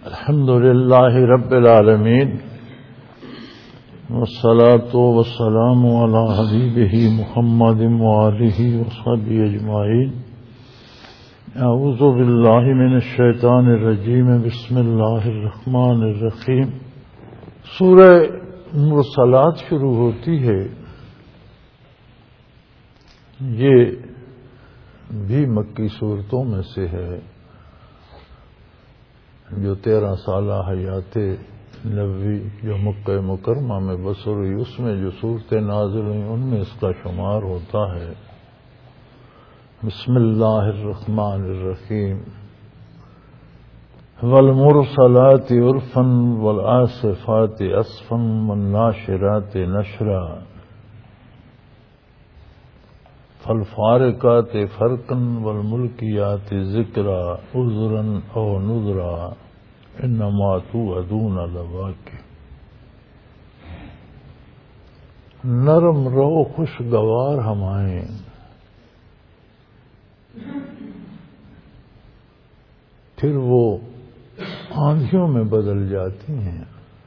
الحمد لله رب العالمين والصلاة والسلام على حبيبه محمد وآله وصحبه أجمعين. أعوذ بالله من الشيطان الرجيم. بسم الله الرحمن الرحيم. سورہ مرسلات شروع ہوتی ہے. یہ بھی مکی صورتوں میں سے ہے جو 13 سالہ حیات نبوی جو مکہ مکرمہ میں بسر ہوئی، اس میں جو صورتیں نازل ہوئی ان میں اس کا شمار ہوتا ہے. بسم اللہ الرحمن الرحیم. والمرسلات عرفا والعاصفات عصفا والناشرات نشرا فالفارقات فرقا والملکیات ذکرا عذرا او نذرا انما توعدون لواقع. نرم رو خوشگوار ہوائیں پھر وہ آندھیوں میں بدل جاتی ہیں.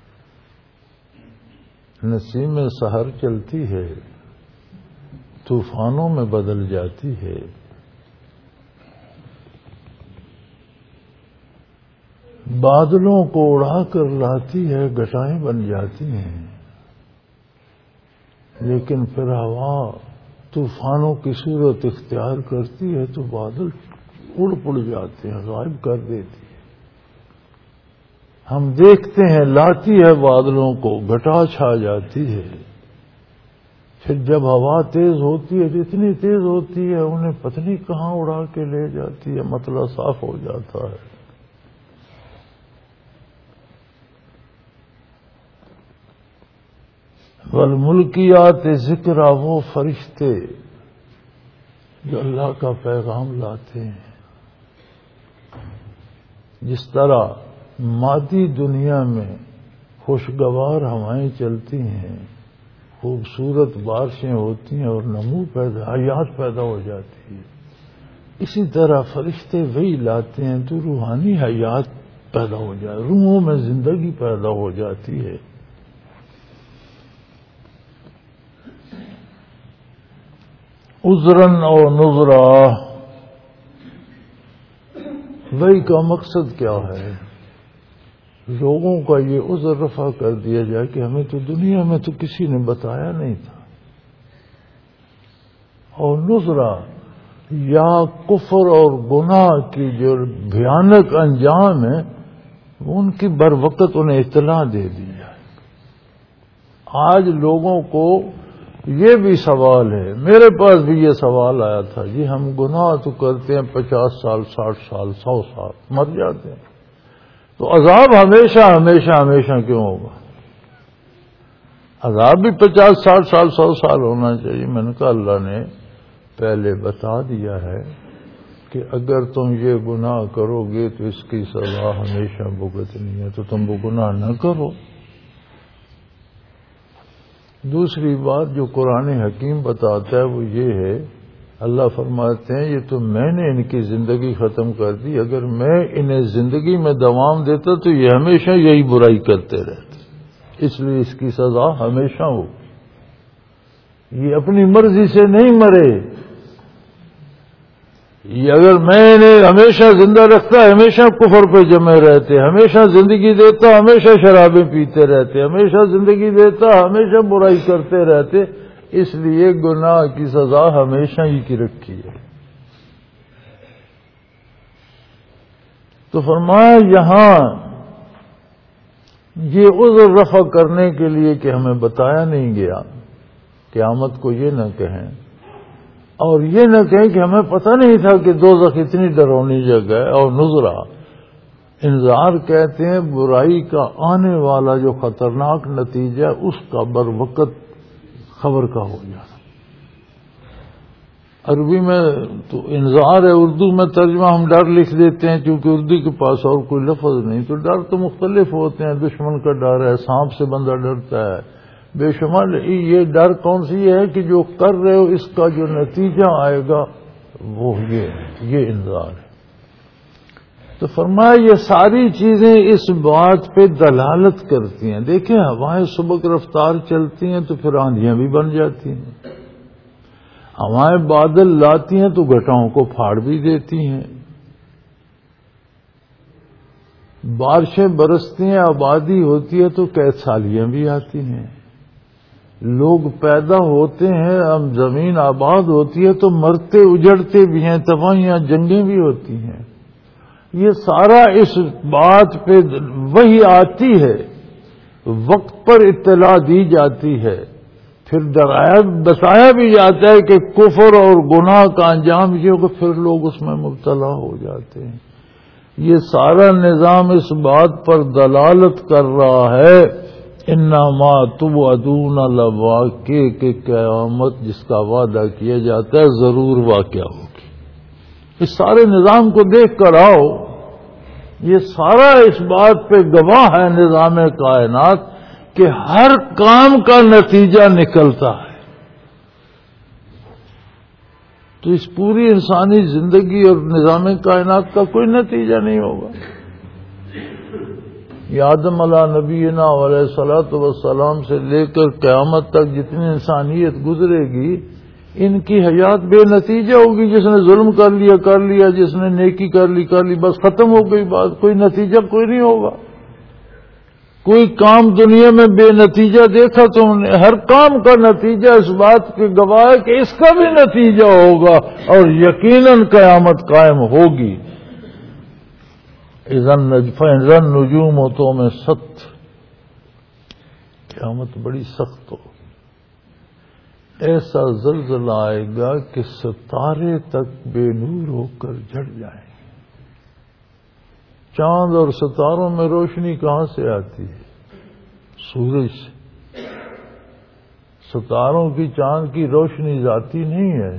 نسیم سحر چلتی ہے، طوفانوں میں بدل جاتی ہے. بادلوں کو اڑا کر لاتی ہے، گٹائیں بن جاتی ہیں. لیکن پھر ہوا طوفانوں کی صورت اختیار کرتی ہے تو بادل اڑ پڑ جاتے ہیں، غائب کر دیتی ہے. ہم دیکھتے ہیں لاتی ہے بادلوں کو، گھٹا چھا جاتی ہے. پھر جب ہوا تیز ہوتی ہے تو اتنی تیز ہوتی ہے انہیں پتہ نہیں کہاں اڑا کے لے جاتی ہے، مطلع صاف ہو جاتا ہے. والملکیات ذکرا، وہ فرشتے جو اللہ کا پیغام لاتے ہیں. جس طرح مادی دنیا میں خوشگوار ہوائیں چلتی ہیں، خوبصورت بارشیں ہوتی ہیں اور نمو پیدا، حیات پیدا ہو جاتی ہے، اسی طرح فرشتے وہی لاتے ہیں تو روحانی حیات پیدا ہو جائے، روحوں میں زندگی پیدا ہو جاتی ہے. عذراً اور نذرا، وہی کا مقصد کیا ہے؟ لوگوں کا یہ عذر رفع کر دیا جائے کہ ہمیں تو دنیا میں تو کسی نے بتایا نہیں تھا. اور نذرا یا کفر اور گناہ کی جو بھیانک انجام ہے ان کی بر وقت انہیں اطلاع دے دی جائے. آج لوگوں کو یہ بھی سوال ہے، میرے پاس بھی یہ سوال آیا تھا، جی ہم گناہ تو کرتے ہیں 50 سال 60 سال 100 سال مر جاتے ہیں، تو عذاب ہمیشہ ہمیشہ ہمیشہ کیوں ہوگا؟ عذاب بھی 50 60 سال 100 سال ہونا چاہیے. میں نے کہا اللہ نے پہلے بتا دیا ہے کہ اگر تم یہ گناہ کرو گے تو اس کی سزا ہمیشہ بھگتنی ہے، تو تم وہ گناہ نہ کرو. دوسری بات جو قرآن حکیم بتاتا ہے وہ یہ ہے، اللہ فرماتے ہیں یہ تو میں نے ان کی زندگی ختم کر دی، اگر میں انہیں زندگی میں دوام دیتا تو یہ ہمیشہ یہی برائی کرتے رہتے، اس لیے اس کی سزا ہمیشہ ہو. یہ اپنی مرضی سے نہیں مرے، یہ اگر میں انہیں ہمیشہ زندہ رکھتا ہمیشہ کفر پہ جمے رہتے، ہمیشہ زندگی دیتا ہمیشہ شرابیں پیتے رہتے، ہمیشہ زندگی دیتا ہمیشہ برائی کرتے رہتے. اس لیے گناہ کی سزا ہمیشہ ہی کی رکھی ہے. تو فرمایا یہاں یہ عذر رفع کرنے کے لیے کہ ہمیں بتایا نہیں گیا، قیامت کو یہ نہ کہیں اور یہ نہ کہیں کہ ہمیں پتہ نہیں تھا کہ دوزخ اتنی ڈراؤنی جگہ ہے. اور نذرا، انذار کہتے ہیں برائی کا آنے والا جو خطرناک نتیجہ اس کا بر وقت خبر کا ہو جانا. عربی میں تو انذار ہے، اردو میں ترجمہ ہم ڈر لکھ دیتے ہیں کیونکہ اردو کے پاس اور کوئی لفظ نہیں. تو ڈر تو مختلف ہوتے ہیں، دشمن کا ڈر ہے، سانپ سے بندہ ڈرتا ہے، بے شمار. یہ ڈر کون سی ہے کہ جو کر رہے ہو اس کا جو نتیجہ آئے گا وہ یہ انذار ہے. تو فرمایا یہ ساری چیزیں اس بات پہ دلالت کرتی ہیں. دیکھیں ہوائیں سبک رفتار چلتی ہیں تو پھر آندھیاں بھی بن جاتی ہیں. ہوائیں بادل لاتی ہیں تو گٹاؤں کو پھاڑ بھی دیتی ہیں. بارشیں برستی ہیں آبادی ہوتی ہے تو قید سالیاں بھی آتی ہیں. لوگ پیدا ہوتے ہیں اب زمین آباد ہوتی ہے تو مرتے اجڑتے بھی ہیں, تباہیاں جنگیں بھی ہوتی ہیں. یہ سارا اس بات پہ وہی آتی ہے, وقت پر اطلاع دی جاتی ہے, پھر ڈرایا بتایا بھی جاتا ہے کہ کفر اور گناہ کا انجام یہ کہ پھر لوگ اس میں مبتلا ہو جاتے ہیں. یہ سارا نظام اس بات پر دلالت کر رہا ہے انما توعدون لواقع کہ قیامت جس کا وعدہ کیا جاتا ہے ضرور واقع ہوگی. اس سارے نظام کو دیکھ کر آؤ, یہ سارا اس بات پہ گواہ ہے نظام کائنات کہ ہر کام کا نتیجہ نکلتا ہے. تو اس پوری انسانی زندگی اور نظام کائنات کا کوئی نتیجہ نہیں ہوگا. یہ آدم علیہ نبینا علیہ الصلوۃ والسلام سے لے کر قیامت تک جتنی انسانیت گزرے گی ان کی حیات بے نتیجہ ہوگی. جس نے ظلم کر لیا, جس نے نیکی کر لی, بس ختم ہو گئی بات. کوئی نتیجہ کوئی نہیں ہوگا. کوئی کام دنیا میں بے نتیجہ دیکھا تو ہر کام کا نتیجہ اس بات کے گواہ ہے کہ اس کا بھی نتیجہ ہوگا اور یقیناً قیامت قائم ہوگی. اذن نجوم تو میں سخت قیامت بڑی سخت ہو. ایسا زلزلہ آئے گا کہ ستارے تک بے نور ہو کر جھڑ جائیں گے. چاند اور ستاروں میں روشنی کہاں سے آتی ہے؟ سورج سے. ستاروں کی چاند کی روشنی ذاتی نہیں ہے.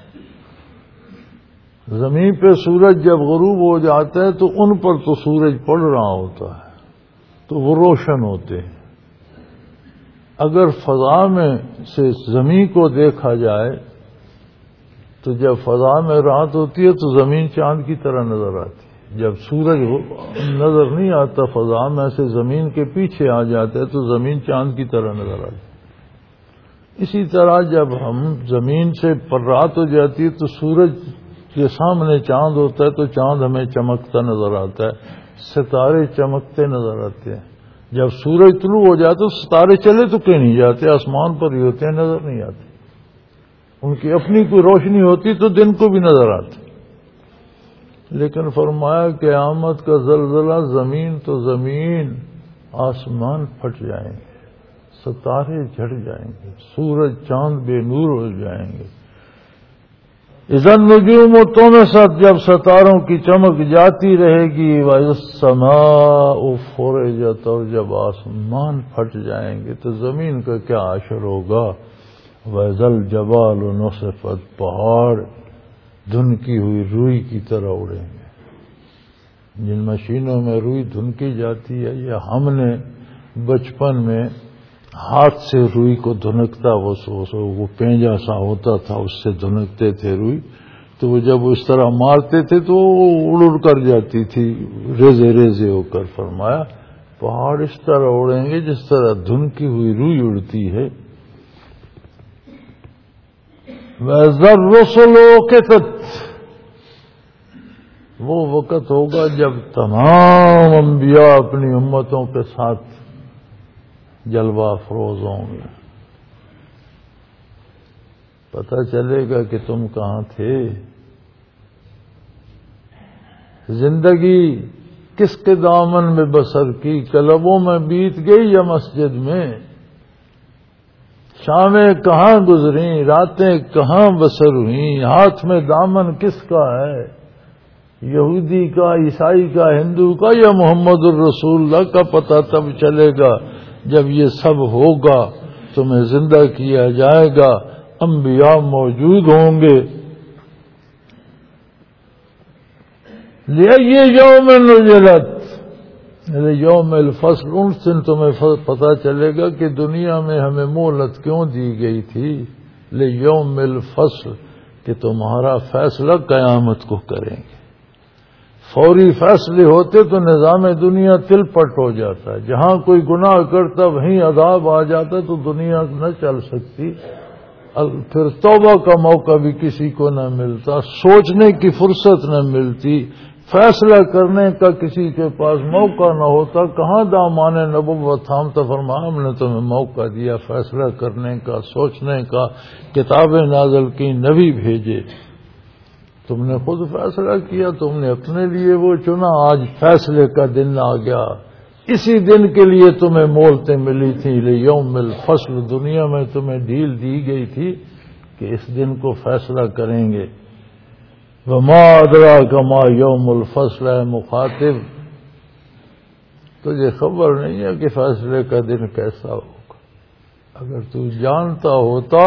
زمین پہ سورج جب غروب ہو جاتا ہے تو ان پر تو سورج پڑ رہا ہوتا ہے تو وہ روشن ہوتے ہیں. اگر فضا میں سے زمین کو دیکھا جائے تو جب فضا میں رات ہوتی ہے تو زمین چاند کی طرح نظر آتی ہے. جب سورج نظر نہیں آتا فضا میں سے زمین کے پیچھے آ جاتا ہے تو زمین چاند کی طرح نظر آتی ہے. اسی طرح جب ہم زمین سے پر رات ہو جاتی ہے تو سورج کے سامنے چاند ہوتا ہے تو چاند ہمیں چمکتا نظر آتا ہے, ستارے چمکتے نظر آتے ہیں. جب سورج طلوع ہو جاتا تو ستارے چلے تو کہیں نہیں جاتے, آسمان پر ہی ہوتے ہیں, نظر نہیں آتے. ان کی اپنی کوئی روشنی ہوتی تو دن کو بھی نظر آتی. لیکن فرمایا قیامت کا زلزلہ زمین تو زمین, آسمان پھٹ جائیں گے, ستارے جھڑ جائیں گے, سورج چاند بے نور ہو جائیں گے. اذا النجوم طمست جب ستاروں کی چمک جاتی رہے گی, والسماء فرجت اور جب آسمان پھٹ جائیں گے تو زمین کا کیا حشر ہوگا. وَإِذَا الْجَبَالُ نُصِفَتْ پہاڑ دھنکی ہوئی روئی کی طرح اڑیں گے. جن مشینوں میں روئی دھنکی جاتی ہے یا ہم نے بچپن میں ہاتھ سے روئی کو دھنکتا وہ پینجا سا ہوتا تھا اس سے دھنکتے تھے روئی, تو وہ جب اس طرح مارتے تھے تو وہ اڑ کر جاتی تھی ریزے ریزے ہو کر. فرمایا پہاڑ اس طرح اڑیں گے جس طرح دھنکی ہوئی روئی اڑتی ہے. وَإِذَا الرُّسُلُ أُقِتَتْ وہ وقت ہوگا جب تمام انبیاء اپنی امتوں کے ساتھ جلوہ افروز ہوں گے. پتہ چلے گا کہ تم کہاں تھے. زندگی کس کے دامن میں بسر کی, کلبوں میں بیت گئی یا مسجد میں. شامیں کہاں گزریں, راتیں کہاں بسر ہوئیں, ہاتھ میں دامن کس کا ہے, یہودی کا, عیسائی کا, ہندو کا یا محمد الرسول اللہ کا. پتہ تب چلے گا جب یہ سب ہوگا, تمہیں زندہ کیا جائے گا, انبیاء موجود ہوں گے. لِأَيِّ یوم نُزِلَتْ یوم الفصل, ان دن تمہیں پتہ چلے گا کہ دنیا میں ہمیں مہلت کیوں دی گئی تھی. لیوم الفصل کہ تمہارا فیصلہ قیامت کو کریں گے. فوری فیصلے ہوتے تو نظام دنیا تل پٹ ہو جاتا ہے. جہاں کوئی گناہ کرتا وہیں عذاب آ جاتا تو دنیا نہ چل سکتی. پھر توبہ کا موقع بھی کسی کو نہ ملتا، سوچنے کی فرصت نہ ملتی، فیصلہ کرنے کا کسی کے پاس موقع نہ ہوتا. کہاں دامان نبوت تھامتا، فرمایا ہم نے تمہیں موقع دیا فیصلہ کرنے کا، سوچنے کا، کتابیں نازل کی، نبی بھیجے، تم نے خود فیصلہ کیا، تم نے اپنے لیے وہ چنا. آج فیصلے کا دن آ گیا. اسی دن کے لیے تمہیں مہلتیں ملی تھیں، لیوم الفصل. دنیا میں تمہیں ڈھیل دی گئی تھی کہ اس دن کو فیصلہ کریں گے. وما ادراک ما یوم الفصل. ہے مخاطب، تجھے خبر نہیں ہے کہ فیصلے کا دن کیسا ہوگا. اگر تو جانتا ہوتا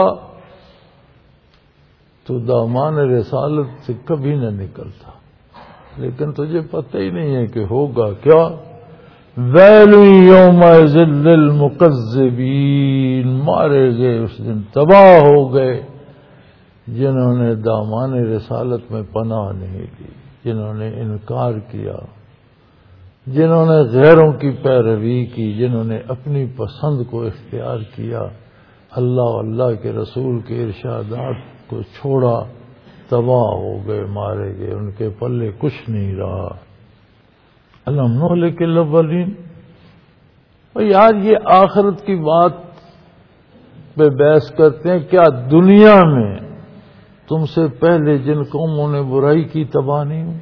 تو دامان رسالت سے کبھی نہ نکلتا، لیکن تجھے پتہ ہی نہیں ہے کہ ہوگا کیا. ویل یومئذ للمکذبین. مارے گئے اس دن، تباہ ہو گئے جنہوں نے دامان رسالت میں پناہ نہیں لی، جنہوں نے انکار کیا، جنہوں نے غیروں کی پیروی کی، جنہوں نے اپنی پسند کو اختیار کیا، اللہ اور اللہ کے رسول کے ارشادات کو چھوڑا. تباہ ہو گئے، مارے گئے، ان کے پلے کچھ نہیں رہا. الم نہلک الاولین. اور یار یہ آخرت کی بات پہ بحث کرتے ہیں. کیا دنیا میں تم سے پہلے جن قوموں نے برائی کی تباہ نہیں ہوئی؟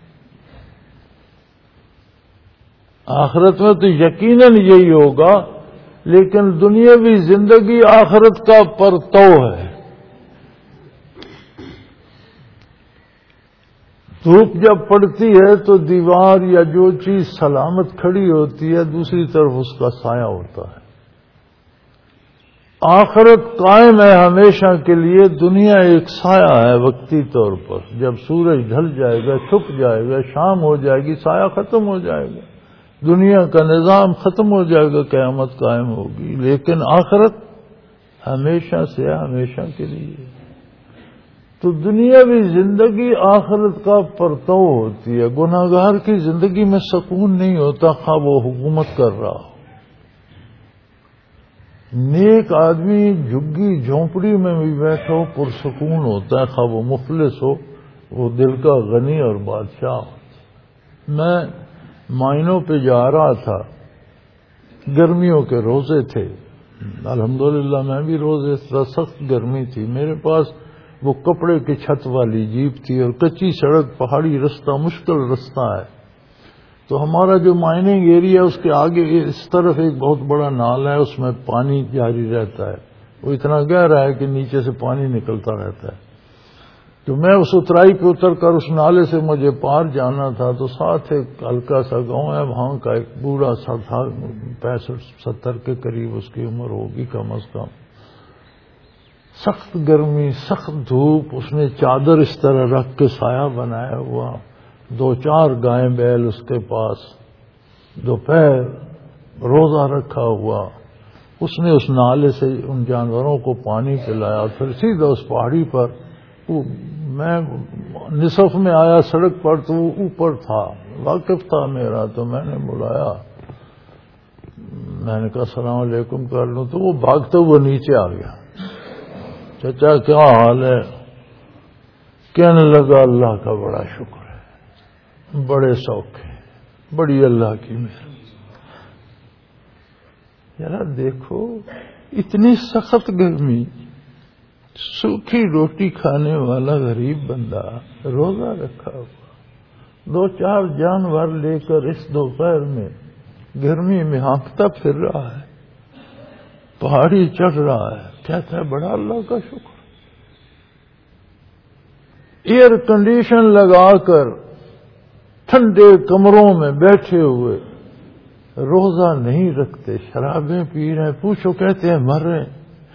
آخرت میں تو یقیناً یہی ہوگا، لیکن دنیاوی زندگی آخرت کا پرتو ہے. دھوپ جب پڑتی ہے تو دیوار یا جو چیز سلامت کھڑی ہوتی ہے دوسری طرف اس کا سایہ ہوتا ہے. آخرت قائم ہے ہمیشہ کے لیے، دنیا ایک سایہ ہے وقتی طور پر. جب سورج ڈھل جائے گا، چھپ جائے گا، شام ہو جائے گی، سایہ ختم ہو جائے گا، دنیا کا نظام ختم ہو جائے گا، قیامت قائم ہوگی. لیکن آخرت ہمیشہ سے ہمیشہ کے لیے. تو دنیاوی زندگی آخرت کا پرتو ہوتی ہے. گناہگار کی زندگی میں سکون نہیں ہوتا، خواہ وہ حکومت کر رہا ہو. نیک آدمی جھگی جھونپڑی میں بھی بیٹھا ہو پرسکون ہوتا ہے، خواہ وہ مفلس ہو، وہ دل کا غنی اور بادشاہ ہو. میں مائنوں پہ جا رہا تھا، گرمیوں کے روزے تھے، الحمدللہ میں بھی روزے تھا. سخت گرمی تھی. میرے پاس وہ کپڑے کی چھت والی جیپ تھی اور کچی سڑک، پہاڑی رستہ، مشکل رستہ ہے. تو ہمارا جو مائننگ ایریا اس کے آگے اس طرف ایک بہت بڑا نال ہے، اس میں پانی جاری رہتا ہے. وہ اتنا گہرا ہے کہ نیچے سے پانی نکلتا رہتا ہے. تو میں اس اترائی پہ اتر کر اس نالے سے مجھے پار جانا تھا. تو ساتھ ایک ہلکا سا گاؤں ہے، وہاں کا ایک بوڑھا سا تھا، 65-70 کے قریب اس کی عمر ہوگی کم از کم. سخت گرمی، سخت دھوپ. اس نے چادر اس طرح رکھ کے سایہ بنایا ہوا، 2-4 گائیں بیل اس کے پاس، دوپہر روزہ رکھا ہوا. اس نے اس نالے سے ان جانوروں کو پانی پلایا، پھر سیدھا اس پہاڑی پر. میں نصف میں آیا سڑک پر تو وہ اوپر تھا، واقف تھا میرا. تو میں نے بلایا، میں نے کہا السلام علیکم کر لوں. تو وہ بھاگتے ہوئے نیچے آ گیا. چچا کیا حال ہے؟ کہنے لگا اللہ کا بڑا شکر ہے، بڑے سوکھے، بڑی اللہ کی مہربانی. ذرا دیکھو اتنی سخت گرمی، سوکھی روٹی کھانے والا غریب بندہ روزہ رکھا ہوا، 2-4 جانور لے کر اس دوپہر میں گرمی میں ہانپتا پھر رہا ہے، پہاڑی چڑھ رہا ہے. کہتا ہے بڑا اللہ کا شکر. ایئر کنڈیشن لگا کر ٹھنڈے کمروں میں بیٹھے ہوئے روزہ نہیں رکھتے، شرابیں پی رہے ہیں. پوچھو، کہتے ہیں مر رہے ہیں.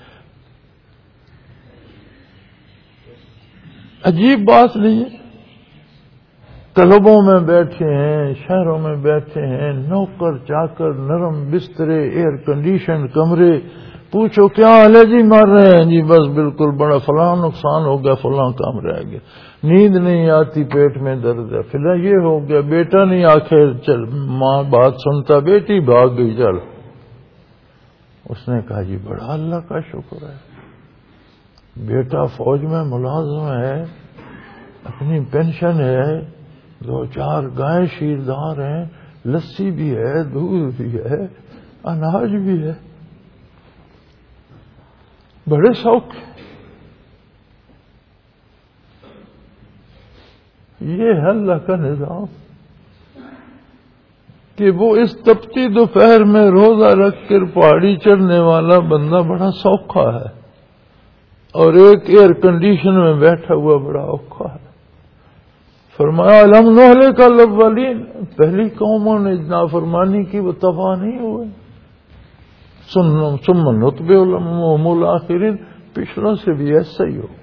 عجیب بات نہیں ہے. کلبوں میں بیٹھے ہیں، شہروں میں بیٹھے ہیں، نوکر چاکر، نرم بسترے، ایئر کنڈیشن کمرے، پوچھو کیا حال ہے جی؟ مر رہے ہیں جی، بس بالکل بڑا فلاں نقصان ہو گیا، فلاں کام رہ گیا، نیند نہیں آتی، پیٹ میں درد ہے، فلاں یہ ہو گیا، بیٹا نہیں آخر چل، ماں بات سنتا، بیٹی بھاگ گئی، چل۔ اس نے کہا جی بڑا اللہ کا شکر ہے، بیٹا فوج میں ملازم ہے، اپنی پینشن ہے، 2-4 گائے شیردار ہیں، لسی بھی ہے، دودھ بھی ہے، اناج بھی ہے، بڑے شوق۔ یہ ہے اللہ کا نظام کہ وہ اس تپتی دوپہر میں روزہ رکھ کر پہاڑی چڑھنے والا بندہ بڑا سوکھا ہے، اور ایک ایئر کنڈیشن میں بیٹھا ہوا بڑا اوکھا ہے۔ فرمایا الم نہلک الاولین، پہلی قوموں نے نافرمانی کی وہ تباہ نہیں ہوئے، ثم نتبعهم الآخرین، پچھلوں سے بھی ایسا ہی ہوگا۔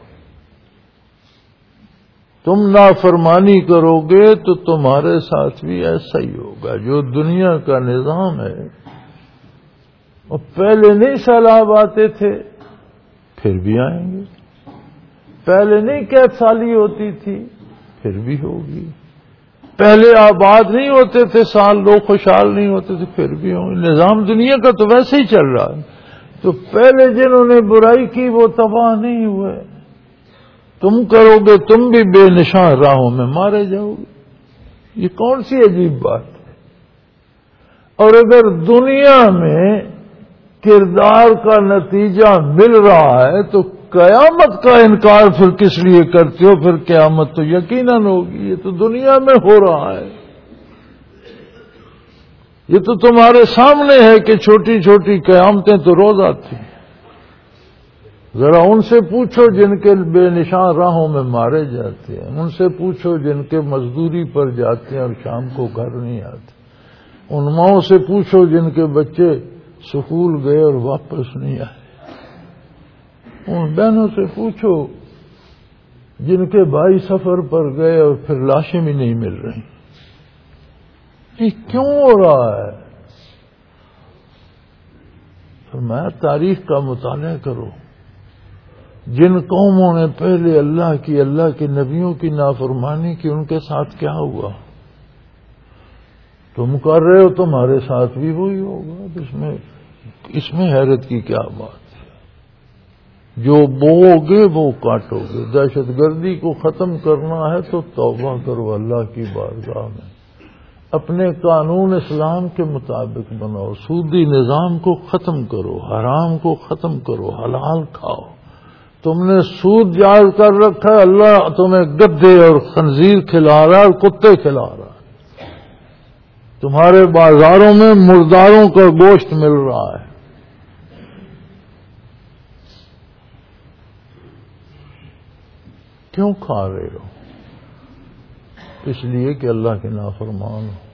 تم نافرمانی کرو گے تو تمہارے ساتھ بھی ایسا ہی ہوگا۔ جو دنیا کا نظام ہے، اور پہلے نہیں سیلاب آتے تھے، پھر بھی آئیں گے، پہلے نہیں قید سالی ہوتی تھی، پھر بھی ہوگی، پہلے آباد نہیں ہوتے تھے سال، لوگ خوشحال نہیں ہوتے تھے، پھر بھی ہوں گے۔ نظام دنیا کا تو ویسے ہی چل رہا ہے۔ تو پہلے جنہوں نے برائی کی وہ تباہ نہیں ہوئے، تم کرو گے تم بھی بے نشان راہوں میں مارے جاؤ گے۔ یہ کون سی عجیب بات ہے؟ اور اگر دنیا میں کردار کا نتیجہ مل رہا ہے تو قیامت کا انکار پھر کس لیے کرتے ہو؟ پھر قیامت تو یقیناً ہوگی، یہ تو دنیا میں ہو رہا ہے، یہ تو تمہارے سامنے ہے کہ چھوٹی چھوٹی قیامتیں تو روز آتی ہیں۔ ذرا ان سے پوچھو جن کے بے نشان راہوں میں مارے جاتے ہیں، ان سے پوچھو جن کے مزدوری پر جاتے ہیں اور شام کو گھر نہیں آتے، ان ماؤں سے پوچھو جن کے بچے سکول گئے اور واپس نہیں آئے، ان بہنوں سے پوچھو جن کے بھائی سفر پر گئے اور پھر لاشیں بھی نہیں مل رہی۔ یہ کیوں ہو رہا ہے؟ فرمایا تاریخ کا مطالعہ کرو، جن قوموں نے پہلے اللہ کے نبیوں کی نافرمانی کی، ان کے ساتھ کیا ہوا؟ تم کر رہے ہو، تمہارے ساتھ بھی وہی ہوگا۔ اس میں حیرت کی کیا بات ہے؟ جو بوؤ گے وہ کاٹو گے۔ دہشت گردی کو ختم کرنا ہے تو توبہ کرو اللہ کی بارگاہ میں، اپنے قانون اسلام کے مطابق بناؤ، سودی نظام کو ختم کرو، حرام کو ختم کرو، حلال کھاؤ۔ تم نے سود جائز کر رکھا ہے، اللہ تمہیں گدھے اور خنزیر کھلا رہا ہے اور کتے کھلا رہا ہے، تمہارے بازاروں میں مرداروں کا گوشت مل رہا ہے۔ کیوں کھا رہے ہو؟ اس لیے کہ اللہ کے نافرمان ہو۔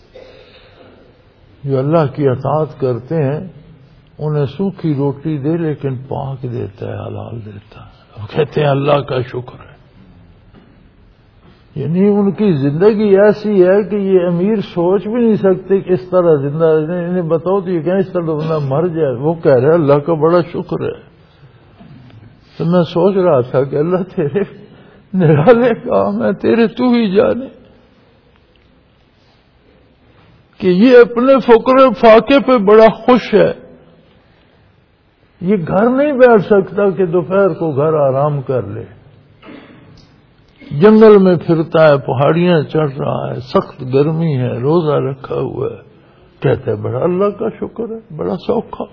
جو اللہ کی اطاعت کرتے ہیں انہیں سوکھی روٹی دے لیکن پاک دیتا ہے، حلال دیتا ہے، وہ کہتے ہیں اللہ کا شکر ہے۔ یعنی ان کی زندگی ایسی ہے کہ یہ امیر سوچ بھی نہیں سکتے کہ اس طرح زندہ رہنے، انہیں بتاؤ تو یہ کہیں اس طرح بندہ مر جائے، وہ کہہ رہے اللہ کا بڑا شکر ہے۔ تو میں سوچ رہا تھا کہ اللہ تیرے نرالے کام ہے، تیرے تو ہی جانے کہ یہ اپنے فقر فاقے پہ بڑا خوش ہے۔ یہ گھر نہیں بیٹھ سکتا کہ دوپہر کو گھر آرام کر لے، جنگل میں پھرتا ہے، پہاڑیاں چڑھ رہا ہے، سخت گرمی ہے، روزہ رکھا ہوا ہے، کہتے ہیں بڑا اللہ کا شکر ہے، بڑا سوکھا۔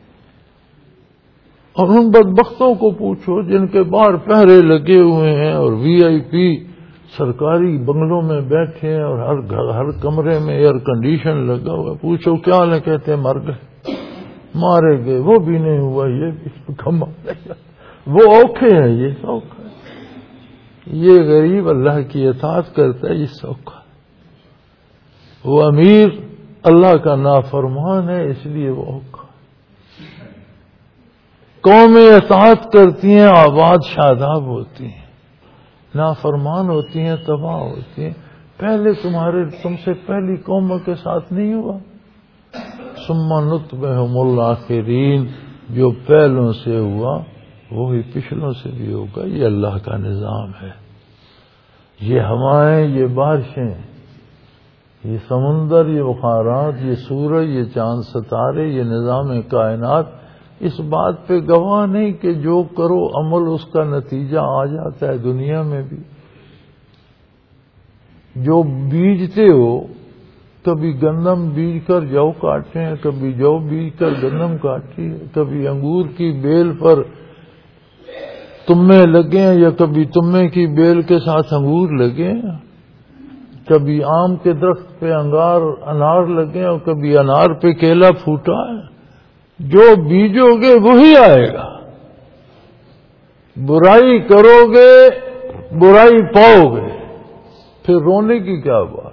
اور ان بدبختوں کو پوچھو جن کے باہر پہرے لگے ہوئے ہیں اور VIP سرکاری بنگلوں میں بیٹھے ہیں اور ہر کمرے میں ایئر کنڈیشن لگا ہوا ہے، پوچھو کیا حال ہے، کہتے ہیں مر گئے، مارے گئے، وہ بھی نہیں ہوا، یہ بھی کم گیا، وہ اوکھے ہیں، یہ سوکھا ہے۔ یہ غریب اللہ کی اطاعت کرتا ہے، یہ سوکھا ہے۔ وہ امیر اللہ کا نافرمان ہے، اس لیے وہ اوکھا ہے۔ قومیں اطاعت کرتی ہیں، آباد شاداب ہوتی ہیں، نافرمان ہوتی ہیں، تباہ ہوتی ہیں۔ پہلے تم سے پہلی قوموں کے ساتھ نہیں ہوا؟ ثم نتبعهم الآخرین، جو پہلوں سے ہوا وہی پچھلوں سے بھی ہوگا. یہ اللہ کا نظام ہے. یہ ہوائیں، یہ بارشیں، یہ سمندر، یہ بخارات، یہ سورج، یہ چاند ستارے، یہ نظام کائنات اس بات پہ گواہ نہیں کہ جو کرو عمل اس کا نتیجہ آ جاتا ہے. دنیا میں بھی جو بیجتے ہو، کبھی گندم بیج کر جو کاٹتے ہیں، کبھی جو بیج کر گندم کاٹتی ہے، کبھی انگور کی بیل پر تمے لگے ہیں یا کبھی تمے کی بیل کے ساتھ انگور لگے ہیں، کبھی آم کے درخت پہ انار لگے اور کبھی انار پہ کیلا پھوٹا ہے. جو بیجو گے وہی آئے گا. برائی کرو گے برائی پاؤ گے، پھر رونے کی کیا بات.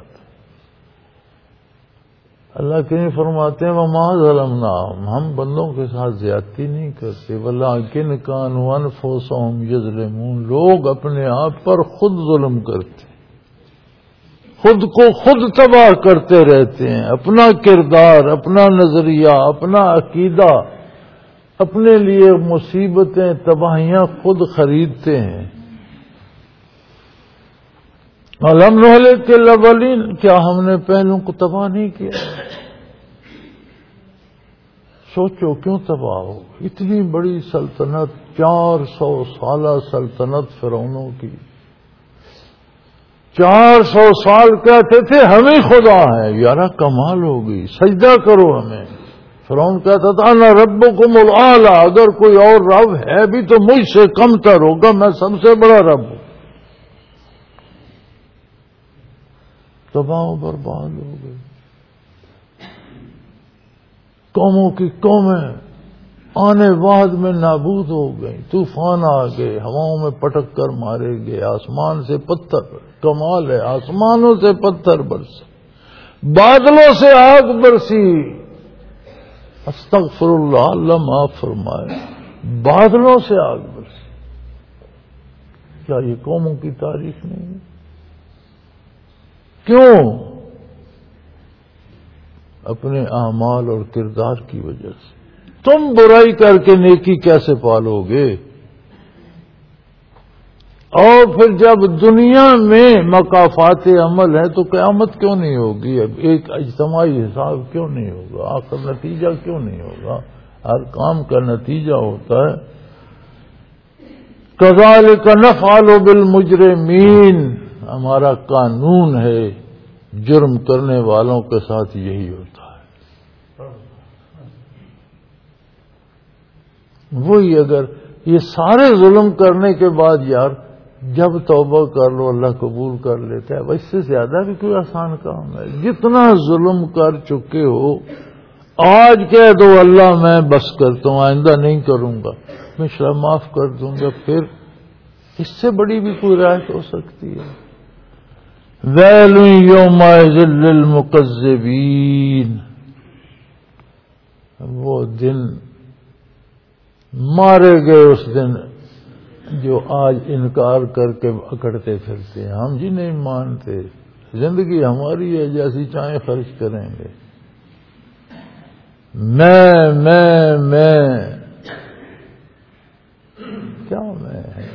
اللہ کریم فرماتے ہیں وَمَا ظَلَمْنَاهُمْ، ہم بندوں کے ساتھ زیادتی نہیں کرتے، وَلَٰكِنْ كَانُوا أَنفُسَهُمْ يَظْلِمُونَ، لوگ اپنے آپ پر خود ظلم کرتے، خود کو خود تباہ کرتے رہتے ہیں. اپنا کردار، اپنا نظریہ، اپنا عقیدہ، اپنے لیے مصیبتیں، تباہیاں خود خریدتے ہیں. أَلَمْ نُهْلِكِ الْأَوَّلِينَ، کیا ہم نے پہلوں کو تباہ نہیں کیا؟ سوچو کیوں تباہ ہو. اتنی بڑی سلطنت، 400 سالہ سلطنت فرعونوں کی، 400 سال کہتے تھے ہمیں خدا ہے. یارا کمال ہوگی، سجدہ کرو ہمیں. فرعون کہتا تھا انا ربکم الاعلی، اگر کوئی اور رب ہے بھی تو مجھ سے کم تر ہوگا، میں سب سے بڑا رب ہوں. تباہ و برباد ہو گئی. قوموں کی قومیں آنے بعد میں نابود ہو گئی. طوفان آ گئے، ہواؤں میں پٹک کر مارے گئے. آسمان سے پتھر، کمال ہے، آسمانوں سے پتھر برسے، بادلوں سے آگ برسی. استغفر اللہ، اللہ معاف فرمائے. بادلوں سے آگ برسی. کیا یہ قوموں کی تاریخ نہیں ہے؟ کیوں؟ اپنے اعمال اور کردار کی وجہ سے. تم برائی کر کے نیکی کیسے پالو گے؟ اور پھر جب دنیا میں مکافات عمل ہے تو قیامت کیوں نہیں ہوگی؟ اب ایک اجتماعی حساب کیوں نہیں ہوگا؟ آخر نتیجہ کیوں نہیں ہوگا؟ ہر کام کا نتیجہ ہوتا ہے. کذالک نفعل بالمجرمین، ہمارا قانون ہے، جرم کرنے والوں کے ساتھ یہی ہوتا ہے. وہی اگر یہ سارے ظلم کرنے کے بعد یار جب توبہ کر لو اللہ قبول کر لیتا ہے. اس سے زیادہ بھی کوئی آسان کام ہے؟ جتنا ظلم کر چکے ہو آج کہہ دو اللہ میں بس کرتا ہوں، آئندہ نہیں کروں گا، میں شرم معاف کر دوں گا، پھر اس سے بڑی بھی کوئی رعایت ہو سکتی ہے. ویل یومئذ للمکذبین، وہ دن مارے گئے اس دن جو آج انکار کر کے اکڑتے پھرتے ہیں. ہم جی نہیں مانتے، زندگی ہماری ہے، جیسی چاہیں خرچ کریں گے. میں کیا میں ہے؟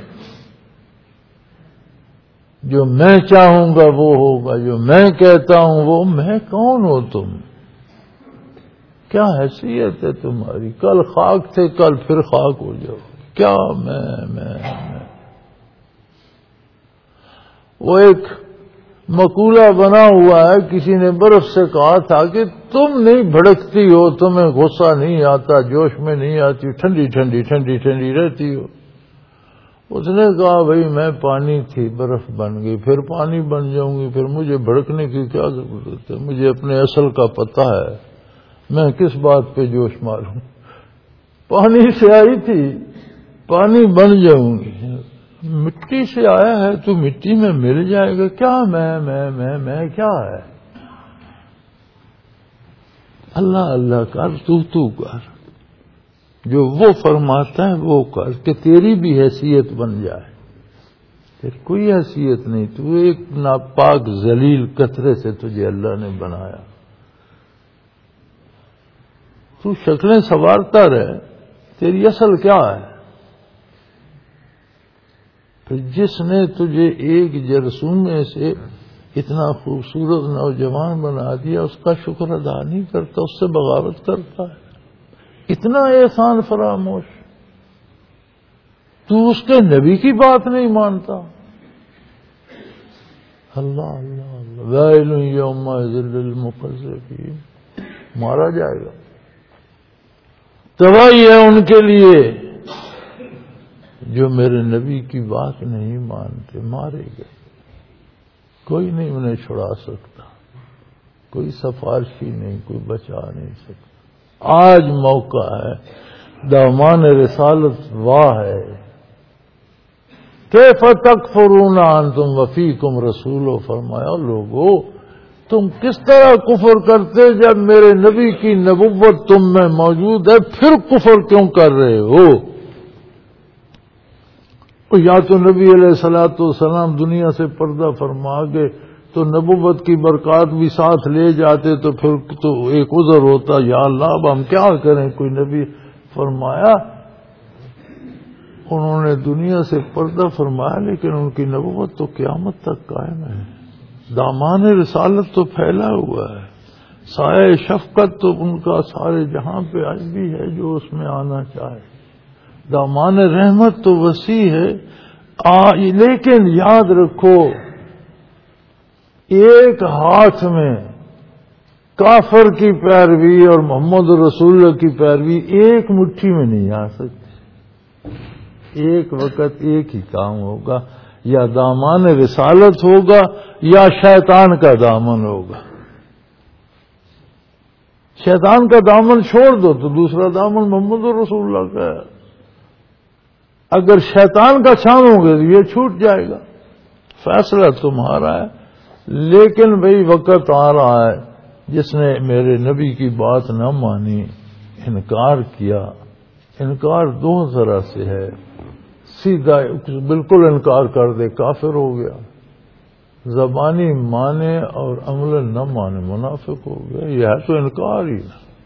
جو میں چاہوں گا وہ ہوگا، جو میں کہتا ہوں وہ. میں کون ہو تم؟ کیا حیثیت ہے تمہاری؟ کل خاک تھے، کل پھر خاک ہو جاؤ. کیا میں وہ ایک مقولہ بنا ہوا ہے، کسی نے برف سے کہا تھا کہ تم نہیں بھڑکتی ہو، تمہیں غصہ نہیں آتا، جوش میں نہیں آتی، ٹھنڈی ٹھنڈی ٹھنڈی ٹھنڈی رہتی ہو. اس نے کہا بھئی میں پانی تھی، برف بن گئی، پھر پانی بن جاؤں گی، پھر مجھے بھڑکنے کی کیا ضرورت ہے؟ مجھے اپنے اصل کا پتہ ہے، میں کس بات پہ جوش ماروں؟ پانی سے آئی تھی، پانی بن جاؤں گی. مٹی سے آیا ہے تو مٹی میں مل جائے گا. کیا میں کیا ہے؟ اللہ اللہ کر، تو کر، جو وہ فرماتا ہے وہ کر کہ تیری بھی حیثیت بن جائے. تیری کوئی حیثیت نہیں، تو ایک ناپاک ذلیل قطرے سے تجھے اللہ نے بنایا. تو شکلیں سنوارتا رہے، تیری اصل کیا ہے؟ پھر جس نے تجھے ایک جرثومے سے اتنا خوبصورت نوجوان بنا دیا، اس کا شکر ادا نہیں کرتا، اس سے بغاوت کرتا ہے، اتنا احسان فراموش، تو اس کے نبی کی بات نہیں مانتا۔ اللہ اللہ اللہ، ویل یومئذ للمکذبین، مارا جائے گا، تباہی ہے ان کے لیے جو میرے نبی کی بات نہیں مانتے، مارے گئے، کوئی نہیں انہیں چھڑا سکتا، کوئی سفارشی نہیں، کوئی بچا نہیں سکتا۔ آج موقع ہے، دامان رسالت واہ ہے، کیف تکفرون انتم وفیکم رسول، فرمایا لوگو تم کس طرح کفر کرتے جب میرے نبی کی نبوت تم میں موجود ہے، پھر کفر کیوں کر رہے ہو؟ یا تو نبی علیہ الصلوۃ والسلام دنیا سے پردہ فرما گئے تو نبوت کی برکات بھی ساتھ لے جاتے، تو پھر تو ایک عذر ہوتا، یا اللہ اب ہم کیا کریں، کوئی نبی فرمایا انہوں نے دنیا سے پردہ فرمایا لیکن ان کی نبوت تو قیامت تک قائم ہے، دامان رسالت تو پھیلا ہوا ہے، سایہ شفقت تو ان کا سارے جہاں پہ آج بھی ہے جو اس میں آنا چاہے، دامان رحمت تو وسیع ہے۔ لیکن یاد رکھو ایک ہاتھ میں کافر کی پیروی اور محمد رسول اللہ کی پیروی ایک مٹھی میں نہیں آ سکتی، ایک وقت ایک ہی کام ہوگا، یا دامان رسالت ہوگا یا شیطان کا دامن ہوگا۔ شیطان کا دامن چھوڑ دو تو دوسرا دامن محمد رسول اللہ کا ہے، اگر شیطان کا چھانو گے تو یہ چھوٹ جائے گا، فیصلہ تمہارا ہے۔ لیکن بھئی وقت آ رہا ہے جس نے میرے نبی کی بات نہ مانی، انکار کیا، انکار دو طرح سے ہے، سیدھا بالکل انکار کر دے کافر ہو گیا، زبانی مانے اور عمل نہ مانے منافق ہو گیا، یہ ہے تو انکار ہی۔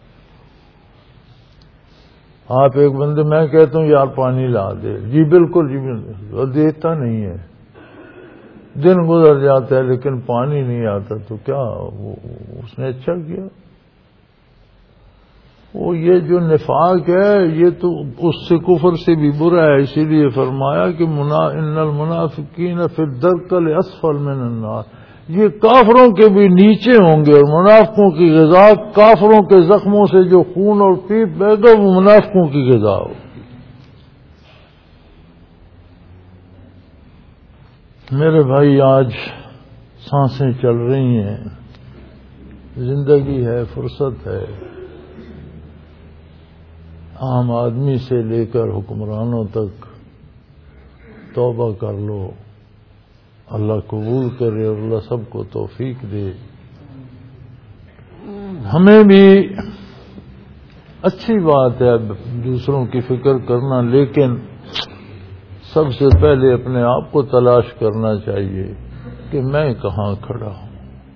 آپ ایک بندے میں کہتا ہوں یار پانی لا دے، جی بالکل جی بالکل، دیتا نہیں ہے، دن گزر جاتا ہے لیکن پانی نہیں آتا، تو کیا اس نے اچھا کیا؟ وہ یہ جو نفاق ہے یہ تو اس سے کفر سے بھی برا ہے، اسی لیے فرمایا کہ ان المنافقین فی الدرک الاسفل من النار، یہ کافروں کے بھی نیچے ہوں گے، اور منافقوں کی غذا کافروں کے زخموں سے جو خون اور پیپ بہے گا وہ منافقوں کی غذا ہوگی۔ میرے بھائی آج سانسیں چل رہی ہیں، زندگی ہے، فرصت ہے، عام آدمی سے لے کر حکمرانوں تک توبہ کر لو، اللہ قبول کرے اور اللہ سب کو توفیق دے۔ ہمیں بھی اچھی بات ہے دوسروں کی فکر کرنا، لیکن سب سے پہلے اپنے آپ کو تلاش کرنا چاہیے کہ میں کہاں کھڑا ہوں،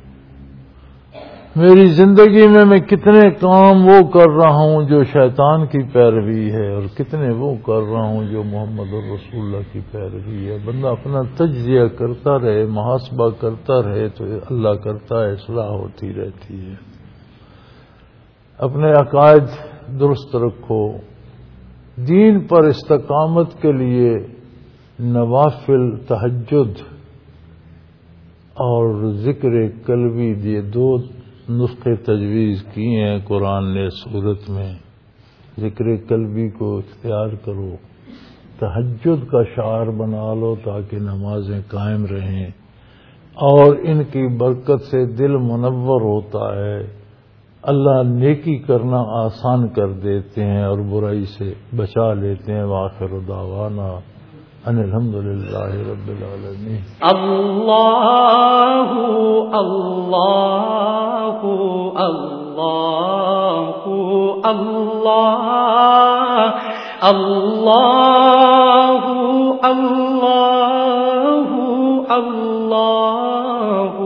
میری زندگی میں کتنے کام وہ کر رہا ہوں جو شیطان کی پیروی ہے، اور کتنے وہ کر رہا ہوں جو محمد رسول اللہ کی پیروی ہے۔ بندہ اپنا تجزیہ کرتا رہے، محاسبہ کرتا رہے تو اللہ کرتا ہے اصلاح ہوتی رہتی ہے۔ اپنے عقائد درست رکھو، دین پر استقامت کے لیے نوافل، تہجد اور ذکر قلبی، یہ دو نسخے تجویز کیے ہیں قرآن نے سورت میں۔ ذکر قلبی کو اختیار کرو، تہجد کا شعار بنا لو تاکہ نمازیں قائم رہیں، اور ان کی برکت سے دل منور ہوتا ہے، اللہ نیکی کرنا آسان کر دیتے ہیں اور برائی سے بچا لیتے ہیں۔ وآخر دعوانا ان الحمدللہ رب العالمین۔ اللہ اللہ اللہ اللہ اللہ اللہ اللہ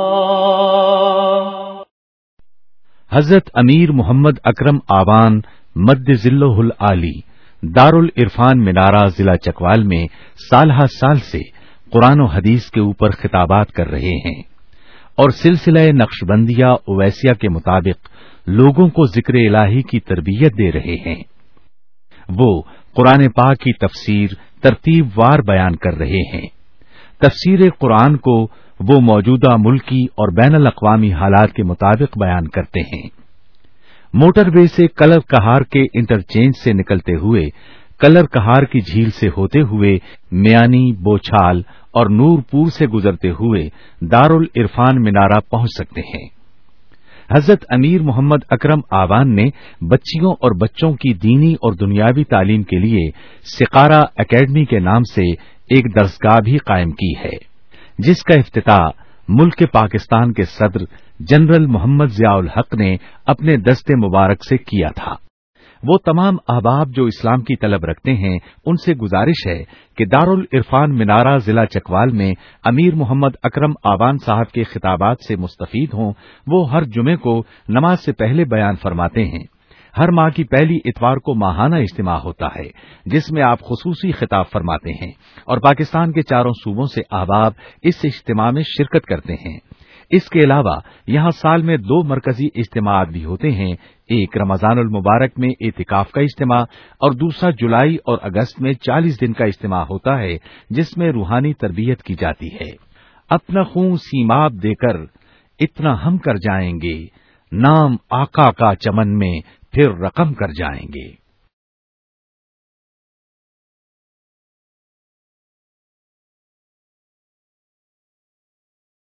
اللہ۔ حضرت امیر محمد اکرم آوان مد ذلہ العالی دارل عرفان منارہ ضلع چکوال میں سالہ سال سے قرآن و حدیث کے اوپر خطابات کر رہے ہیں اور سلسلہ نقشبندیہ اویسیہ کے مطابق لوگوں کو ذکر الہی کی تربیت دے رہے ہیں۔ وہ قرآن پاک کی تفسیر ترتیب وار بیان کر رہے ہیں۔ تفسیر قرآن کو وہ موجودہ ملکی اور بین الاقوامی حالات کے مطابق بیان کرتے ہیں۔ موٹر وے سے کلر کہار کے انٹرچینج سے نکلتے ہوئے کلر کہار کی جھیل سے ہوتے ہوئے میانی، بوچھال اور نور پور سے گزرتے ہوئے دارالعرفان منارہ پہنچ سکتے ہیں۔ حضرت امیر محمد اکرم آوان نے بچیوں اور بچوں کی دینی اور دنیاوی تعلیم کے لیے سقارہ اکیڈمی کے نام سے ایک درسگاہ بھی قائم کی ہے، جس کا افتتاح ملک پاکستان کے صدر جنرل محمد ضیاء الحق نے اپنے دست مبارک سے کیا تھا۔ وہ تمام احباب جو اسلام کی طلب رکھتے ہیں ان سے گزارش ہے کہ دارالعرفان منارہ ضلع چکوال میں امیر محمد اکرم آوان صاحب کے خطابات سے مستفید ہوں۔ وہ ہر جمعے کو نماز سے پہلے بیان فرماتے ہیں۔ ہر ماہ کی پہلی اتوار کو ماہانہ اجتماع ہوتا ہے جس میں آپ خصوصی خطاب فرماتے ہیں اور پاکستان کے چاروں صوبوں سے احباب اس اجتماع میں شرکت کرتے ہیں۔ اس کے علاوہ یہاں سال میں 2 مرکزی اجتماعات بھی ہوتے ہیں، ایک رمضان المبارک میں اعتکاف کا اجتماع اور دوسرا جولائی اور اگست میں 40 دن کا اجتماع ہوتا ہے جس میں روحانی تربیت کی جاتی ہے۔ اپنا خون سیماب دے کر اتنا ہم کر جائیں گے، نام آقا کا چمن میں پھر رقم کر جائیں گے۔